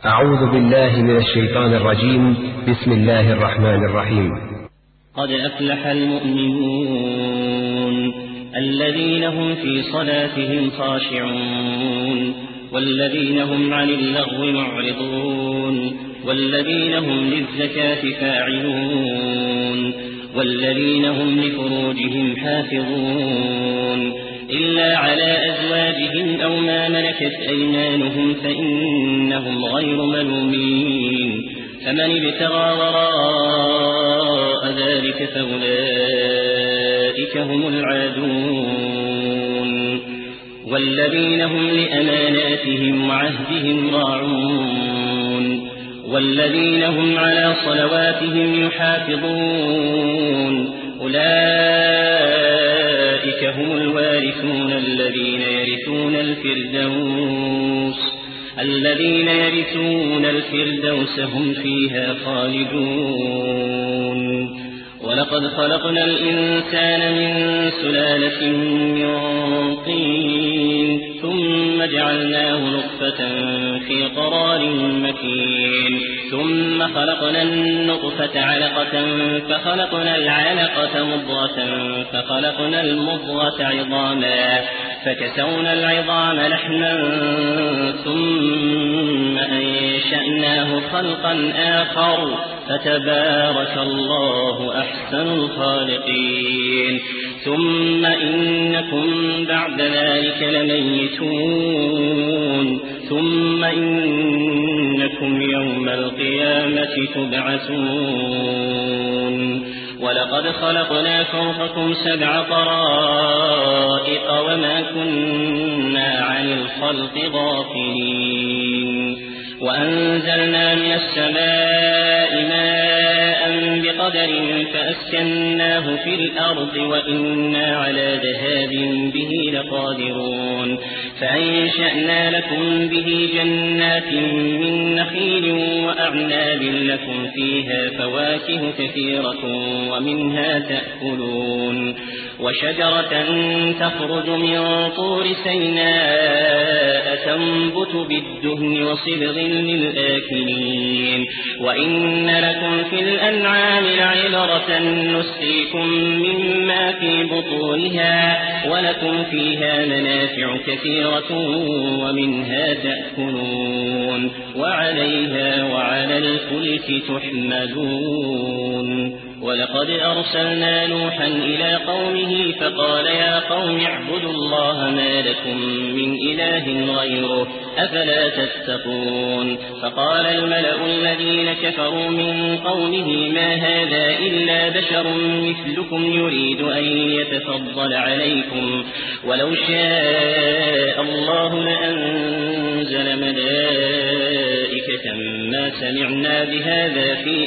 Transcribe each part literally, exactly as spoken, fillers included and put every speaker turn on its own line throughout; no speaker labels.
أعوذ بالله من الشيطان الرجيم. بسم الله الرحمن الرحيم.
قد أفلح المؤمنون الذين هم في صلاتهم خاشعون والذين هم عن اللغو معرضون والذين هم للزكاة فاعلون والذين هم لفروجهم حافظون إلا على أزواجهم أو ما ملكت أيمانهم فإنهم غير ملومين فمن ابتغى وراء ذلك فأولئك هم العادون والذين هم لأماناتهم وعهدهم راعون والذين هم على صلواتهم يحافظون أولئك هم الوارثون الذين يرثون الفردوس الذين يرثون الفردوس هم فيها خالدون ولقد خلقنا الإنسان من سلالة من طين ثم جعلناه نطفة في قرار مكين ثم خلقنا النطفة علقة فخلقنا العلقة مضغة فخلقنا المضغة عظاما فكسونا العظام لحما ثم أنشأناه خلقا آخر فتبارك الله أحسن الخالقين ثم إنكم بعد ذلك لميتون ثم إنكم يوم القيامة تبعثون ولقد خلقنا فوقكم سبع طرائق وما كنا عن الخلق غافلين وأنزلنا من السماء ماء بقدر فأسكناه في الأرض وإنا على ذهاب به لقادرون فأنشأنا لكم به جنات من نخيل وأعناب لكم فيها فواكه كثيرة ومنها تأكلون وشجرة تخرج من طور سيناء تنبت بالدهن وصبغ للآكلين وإن لكم في الأنعام لعبرة نسقيكم مما في بطونها ولكم فيها منافع كثيرة ومنها تأكلون وعليها وعلى الفلك تحملون ولقد أرسلنا نوحا إلى قومه فقال يا قوم اعبدوا الله ما لكم من إله غيره أفلا تتقون فقال الملأ الذين كفروا من قومه ما هذا إلا بشر مثلكم يريد أن يتفضل عليكم ولو شاء الله لأنزل ملائكة ما سمعنا بهذا في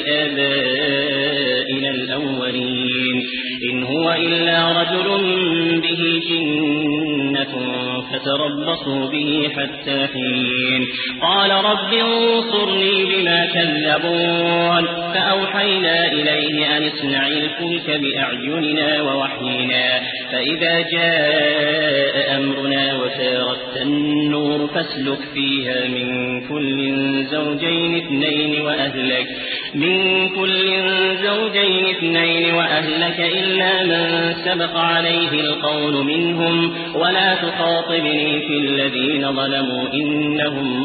آبائنا الأولين إن هو إلا رجل به جنة فتربصوا به حتى حين قال رب انصرني بما كذبون فأوحينا إليه أن اصنع الفلك بأعيننا ووحينا فإذا جاء أمرنا وفارت النور فاسلك فيها من كل زوجين اثنين وأهلك من كل زوجين اثنين وأهلك إلا من سبق عليه القول منهم ولا تخاطبني في الذين ظلموا إنهم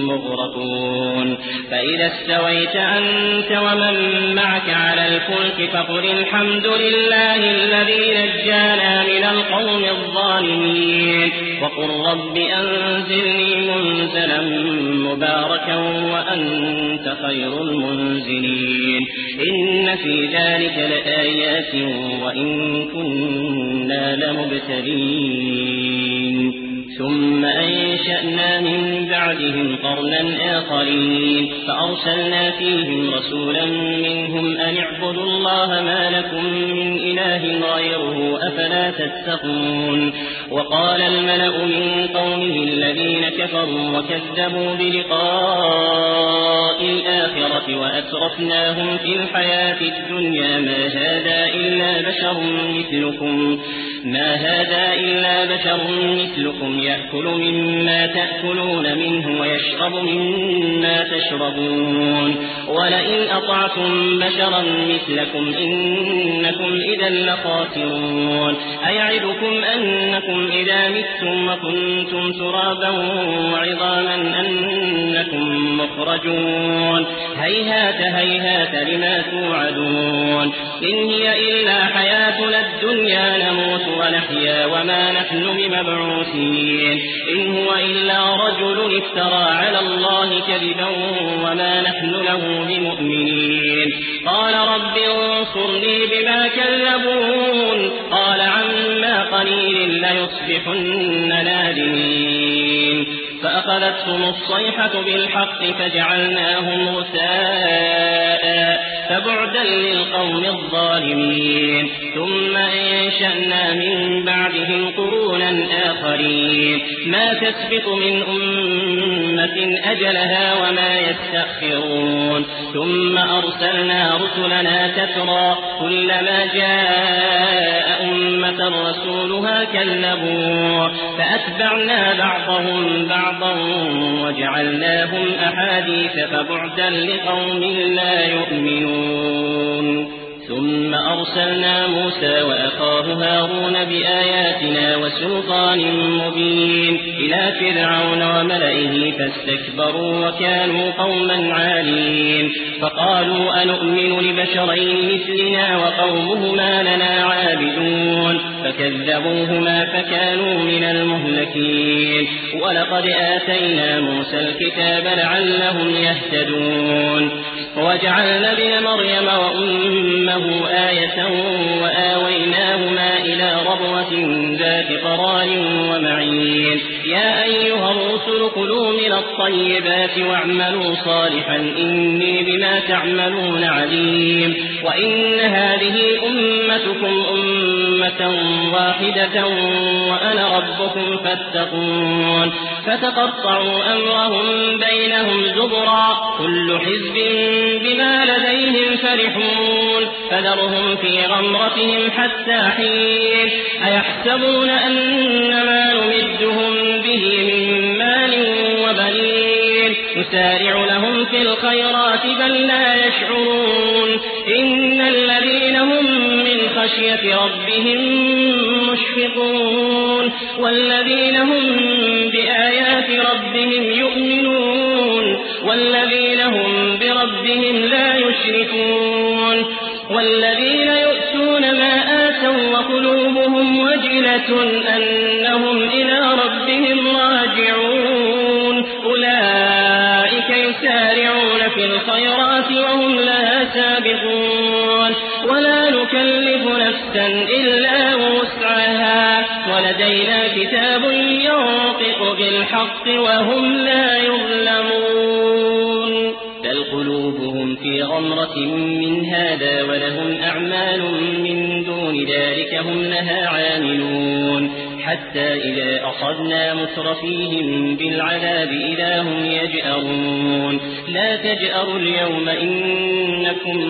مغرقون فإذا استويت أنت ومن معك على الفلك فقل الحمد لله الذي نجانا من القوم الظالمين وقل رب أنزلني منزلا مباركا وأنت خير المنزلين إن في ذلك لآيات وإن كنا لمبتلين ثم أنشأنا من بعدهم قرنا آخرين فأرسلنا فيهم رسولا منهم أن اعبدوا الله ما لكم من إله غيره أفلا تتقون وقال الملأ من قومه الذين كفروا وكذبوا بلقاء الآخرة وأترفناهم في الحياة الدنيا ما هذا إلا بشر مثلكم ما هذا إلا بشر مثلكم يأكل مما تأكلون منه ويشرب مما تشربون ولئن أطعتم بشرا مثلكم إنكم إذا لخاسرون أيعدكم أنكم إذا متم وكنتم ترابا وعظاما أنكم مخرجون هيهات هيهات لما توعدون إن هي إلا حياتنا الدنيا نموت ونحيا وما نحن بمبعوثين إن هو إلا رجل افترى على الله كذبا وما نحن له بمؤمنين قال رب انصرني بما كذبون قال عما قليل ليصبحن نادمين فأخذتهم الصيحة بالحق فجعلناهم غثاء فبعدا للقوم الظالمين ثم أنشأنا من بعدهم قرونا آخرين ما تسبق من أمة أجلها وما يستأخرون ثم أرسلنا رسلنا تترى كلما جاء أمة رسولها كذبوه فأتبعنا بعضهم بعضا وجعلناهم أحاديث فبعدا لقوم لا يؤمنون ثم أرسلنا موسى وأخاه هارون بآياتنا وسلطان مبين إلى فرعون وملئه فاستكبروا وكانوا قوما عالين فقالوا أنؤمن لبشرين مثلنا وقومهما لنا عابدون فكذبوهما فكانوا من المهلكين ولقد آتينا موسى الكتاب لعلهم يهتدون وجعلنا ابن مريم وأمه آية وآويناهما إلى ربوة ذات قرار ومعين يا أيها الرسل كلوا من الطيبات واعملوا صالحا إني بما تعملون عليم وإن هذه أمتكم أمة واحدة وأنا ربكم فاتقون فتقطعوا أمرهم بينهم زبرا كل حزب بما لديهم فرحون فذرهم في غمرتهم حتى حين أيحسبون أن ما نمدهم به من مال وبنين نسارع لهم في الخيرات بل لا يشعرون إن الذين هم من خشية ربهم مشفقون والذين هم بآيات ربهم يؤمنون والذين هم بربهم لا يشركون والذين يؤتون ما آتوا وقلوبهم وجلة أنهم إلى ربهم راجعون أولئك يسارعون في الخيرات وهم لها سابقون ولا نكلف نفسا إلا وسعها ولدينا كتاب ينطق بالحق وهم لا يظلمون بل قلوبهم في غمرة من هذا ولهم أعمال من دون ذلك هم لها عاملون حتى إذا أخذنا مترفيهم بالعذاب إذا هم يجأرون لا تجأروا اليوم إنكم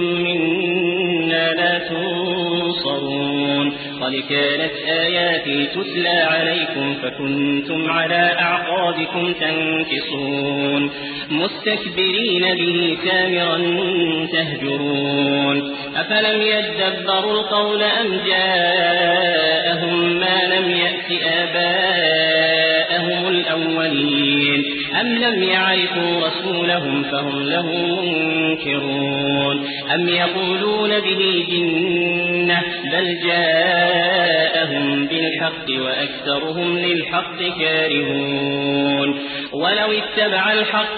منا لا تنصرون قد كانت آياتي تتلى عليكم فكنتم على أعقابكم تنكصون مستكبرين به سامرا تهجرون أفلم يدبروا القول أم جاءهم ما لم يأت آباءهم الأولين أم لم يعرفوا رسولهم فهم له منكرون أم يقولون به جنة بل جاءهم بالحق وأكثرهم للحق كارهون ولو اتبع الحق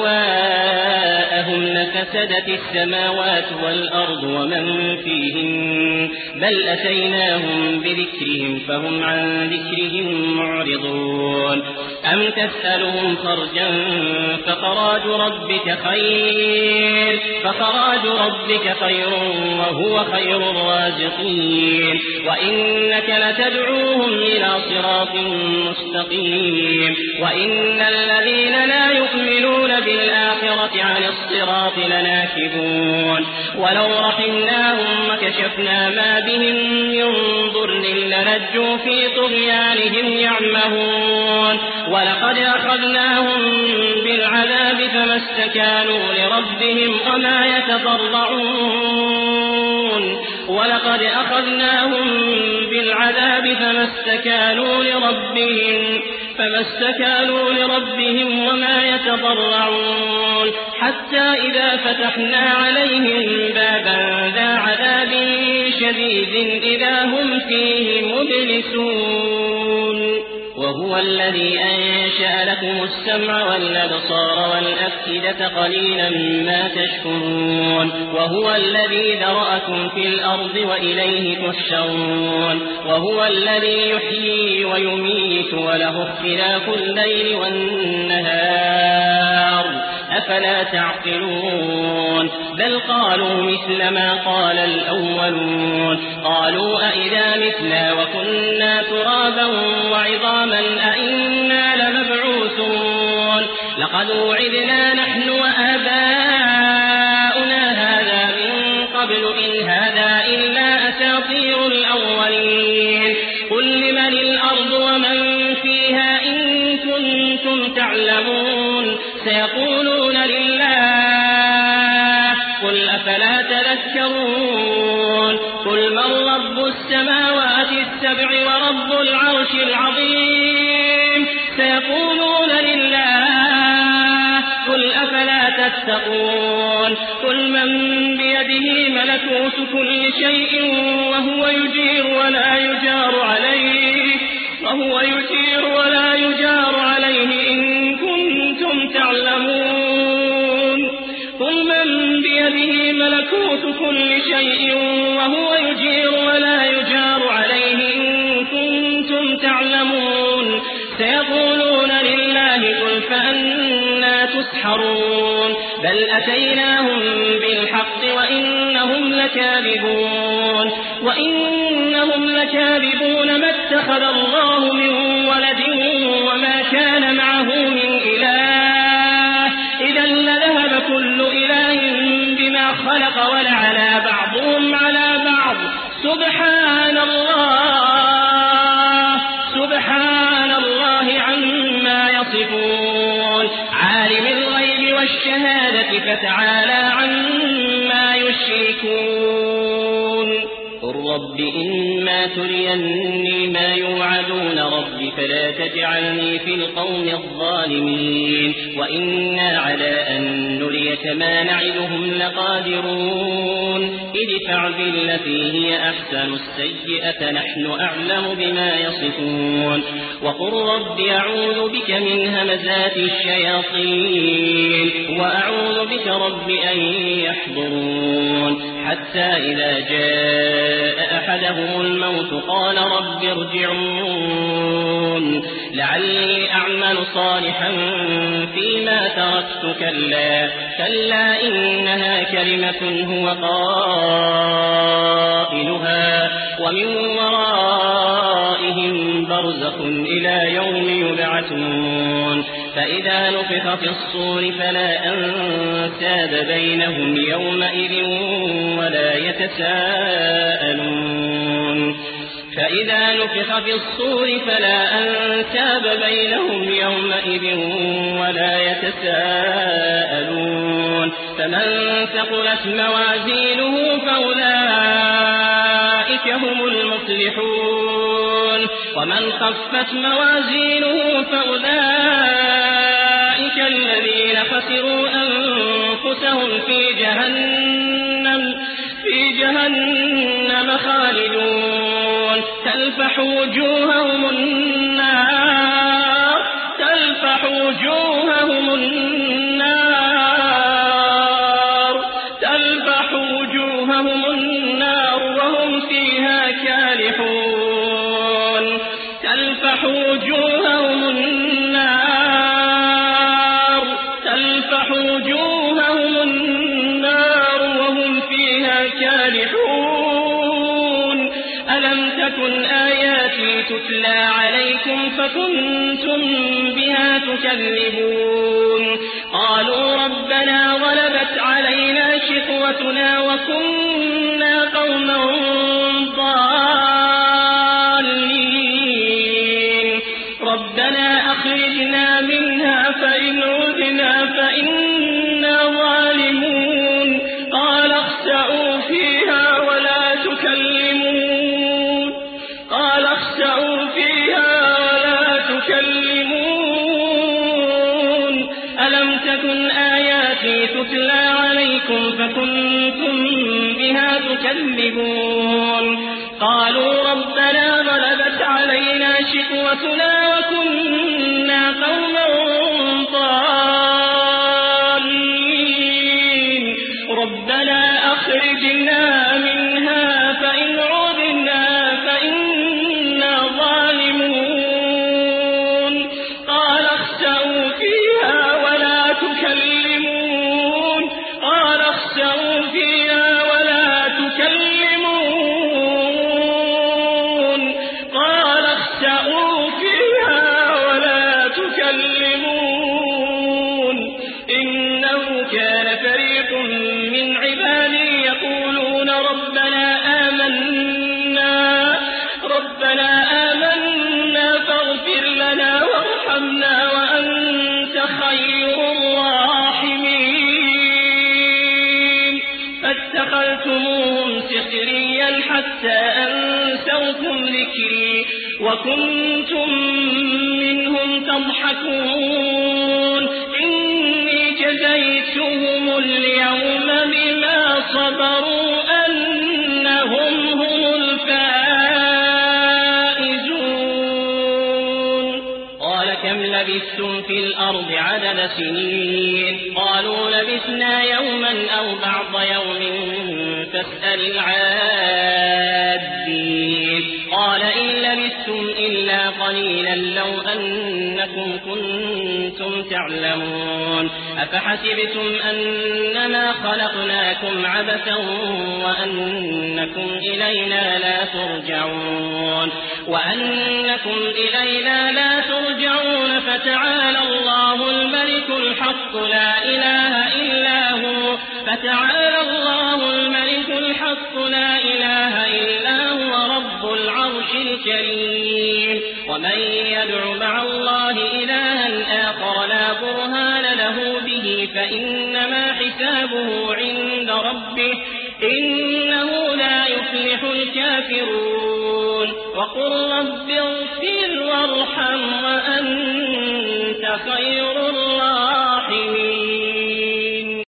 أهواءهم لفسدت السماوات والأرض ومن فيهن بل أتيناهم بذكرهم فهم عن ذكرهم معرضون أم تسألهم خرجا فخراج ربك خير فخراج ربك خير وهو خير الرازقين وإنك لتدعوهم إلى صراط مستقيم وإن الذين لا يؤمنون بالآخرة الآخرة عن الصراط لناكبون ولو رحمناهم وكشفنا ما بهم من ضر للجوا في طغيانهم يعمهون ولقد أخذناهم بالعذاب فما استكانوا لربهم وما يتضرعون ولقد أخذناهم بالعذاب فما استكانوا لربهم فما استكانوا لربهم وما يتضرعون حتى إذا فتحنا عليهم بابا ذا عذاب شديد إذا هم فيه مبلسون وهو الذي أنشأ لكم السمع والأبصار والأفئدة قليلا ما تشكرون وهو الذي ذرأكم في الأرض وإليه تحشرون وهو الذي يحيي ويميت وله اختلاف الليل والنهار أفلا تعقلون بل قالوا مثل ما قال الأولون قالوا أئذا متنا وكنا ترابا وعظاما أئنا لمبعوثون لقد وعدنا نحن وآباؤنا هذا من قبل إن هذا إلا أساطير الأولين قل لمن الأرض ومن فيها إن كنتم تعلمون سيقولون لله قل أفلا تذكرون قل من رب السماوات السبع ورب العرش العظيم سيقولون لله قل أفلا تتقون قل من بيده ملكوت كل شيء وهو يجير ولا يجار عليه وهو يجير ولا يجار عليه إن كنتم تعلمون قل من بيده ملكوت كل شيء وهو يجير ولا يجار عليه إن كنتم تعلمون سيقولون لله قل فأنا تسحرون بل أتيناهم بالحق وإنهم لكاذبون وإنهم لكاذبون ما اتخذ الله من ولد وما كان معه من إله إذا لذهب كل إله بما خلق ولعلى بعضهم على بعض سبحان الله سبحان الله عما يصفون عالم الغيب والشهادة فتعالى عما يشركون قل رب إما تريني ما يوعدون رب فلا تجعلني في القوم الظالمين وإنا على أن نريك ما نعدهم لقادرون ادفع بالتي هي أحسن السيئة نحن أعلم بما يصفون وقل رب أعوذ بك من همزات الشياطين وأعوذ بك رب أن يحضرون حتى إذا جاء أحدهم الموت قال رب ارجعون لعلي أعمل صالحا فيما تركت كلا كلا إنها كلمة هو قائلها ومن ورائهم برزخ إلى يوم يبعثون فإذا نفخ في الصور فلا أنساب بينهم يومئذ ولا يتساءلون فإذا نفخ في الصور فلا أنساب بينهم يومئذ ولا يتساءلون فمن ثقلت موازينه فأولئك هم المفلحون ومن خفت موازينه فأولئك الذين خسروا أنفسهم في جهنم في جهنم خالدون تلفح وجوههم النار تلفح وجوههم النار تلفح وجوههم النار وهم فيها كالحون تلفح وجوههم النار تلفح وجوههم النار وهم فيها كالحون ألم تكن آياتي تتلى عليكم فكنتم بها تكذبون قالوا ربنا علينا شقوتنا وكنا قوما ضالين ربنا أخرجنا منها فإن عدنا فإنا ظالمون قال اخسئوا فيها ولا تكلمون قال اخسئوا فيها ولا تكلمون ألم تكن آياتي تتلى عليكم فكنتم بها تكذبون قالوا ربنا غلبت علينا شقوتنا وكنا قوما ضالين ربنا أخرجنا منها فإن عدنا فإنا ظالمون قال اخسئوا فيها ولا تكلمون قال اخسئوا فيها ولا تكلمون قال اخسئوا فيها ولا تكلمون إنه كان فريق من عبادي يقولون ربنا آمنا ربنا آمنا فاغفر لنا وارحمنا وأنت خير الراحمين فاتخذتموهم سخريا حتى أنسوكم ذكري وكنتم منهم تضحكون إني جزيتهم اليوم بما صبروا أنهم هم الفائزون قال كم لبثتم في الأرض عدد سنين قالوا لبثنا يوما أو بعض يوم فاسأل العادين قال إن لبثتم إلا قليلا لو أنكم كنتم تعلمون أفحسبتم أنما خلقناكم عبثا وأنكم إلينا لا ترجعون وأنكم إلينا لا ترجعون فتعالى الله الملك الحق لا إله إلا هو فتعالى الله الملك الحق لا إله إلا هو رب العرش الكريم ومن يدع مع الله إلها آخر لا برهان له به فإنما حسابه عند ربه إنه لا يفلح الكافرون وقل رب اغفر وارحم وأنت خير الراحمين